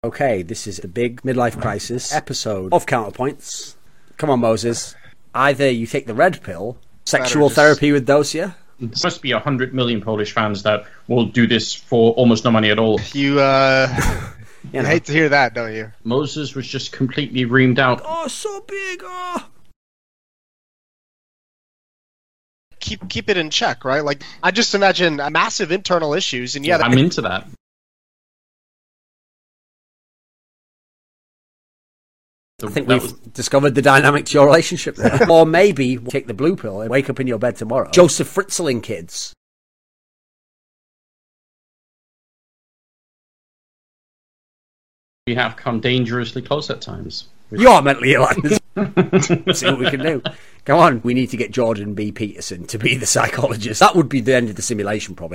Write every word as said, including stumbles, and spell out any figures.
Okay, this is the big midlife crisis episode of Counterpoints. Come on, Moses. Either you take the red pill, sexual just... therapy with Dosia. There must be a hundred million Polish fans that will do this for almost no money at all. You, uh... you know. Hate to hear that, don't you? Moses was just completely reamed out. Oh, so big, oh! Keep keep it in check, right? Like, I just imagine massive internal issues, and yeah... I'm into that. I think we've was... discovered the dynamic to your relationship there. Or maybe take the blue pill and wake up in your bed tomorrow. Joseph Fritzling kids. We have come dangerously close at times. You're mentally ill. Let's see what we can do. Come on, we need to get Jordan B. Peterson to be the psychologist. That would be the end of the simulation, probably.